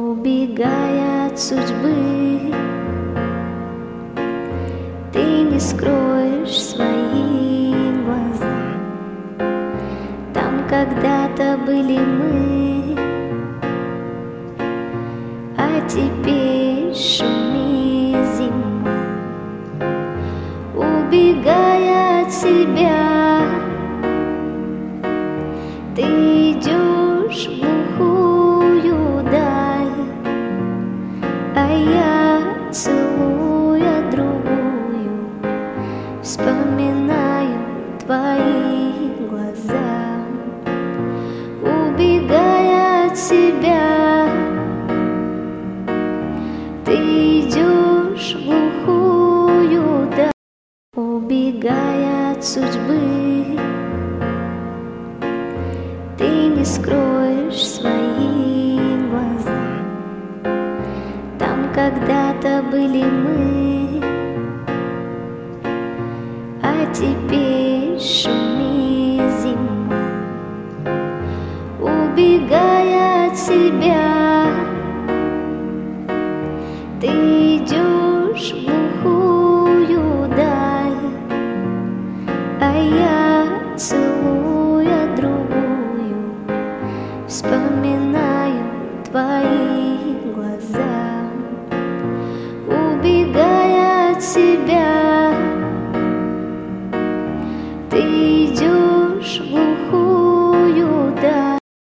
Убегая от судьбы, ты не скроешь свои глаза. Там когда-то были мы, а теперь шумит зима. Убегая от себя, ты идешь в глухую даль, а я, целуя другую, вспоминаю твои глаза. Убегая от себя, ты идешь в глухую даль. Убегая от судьбы, ты не скроешь свои глаза. Там когда-то были мы, а теперь шумит зима. Убегая от себя, ты идешь в глухую даль, а я, целуя другую, вспоминаю твои глаза. Убегая от себя,